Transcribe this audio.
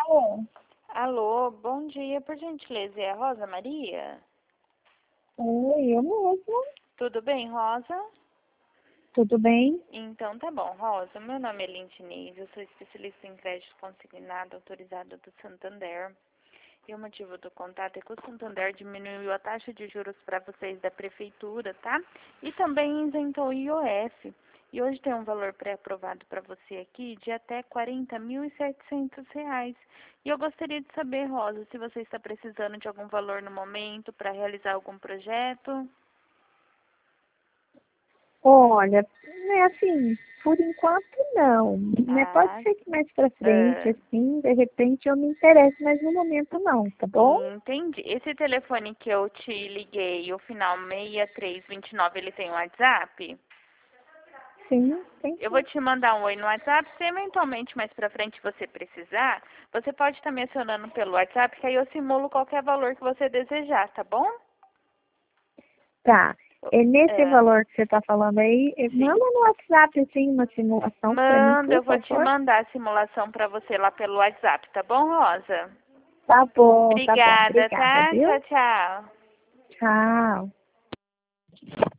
Alô? Alô, bom dia, por gentileza, é a Rosa Maria? Oi, eu mesmo. Tudo bem, Rosa? Tudo bem? Então tá bom, Rosa, meu nome é Lintinez, eu sou especialista em crédito consignado autorizado do Santander. E o motivo do contato é que o Santander diminuiu a taxa de juros para vocês da prefeitura, tá? E também isentou o IOF. E hoje tem um valor pré-aprovado para você aqui de até R$ 40.700. E eu gostaria de saber, Rosa, se você está precisando de algum valor no momento para realizar algum projeto. Olha, é assim, por enquanto não. Né? Pode Ah, ser que mais pra frente, ah, assim, de repente eu me interesse, mas no momento não, tá bom? entendi. Esse telefone que eu te liguei, o final 6329, ele tem WhatsApp? Sim, tem Eu vou sim. te mandar um oi no WhatsApp. Se eventualmente mais pra frente você precisar, você pode estar me acionando pelo WhatsApp, que aí eu simulo qualquer valor que você desejar, tá bom? Tá. É nesse É, valor que você tá falando aí, sim. manda no WhatsApp, assim, uma simulação pra mim, Manda, por eu vou te favor. mandar a simulação pra você lá pelo WhatsApp, tá bom, Rosa? Tá bom, tá bom. Obrigada, Obrigada, tá? viu? Tchau, tchau. Tchau.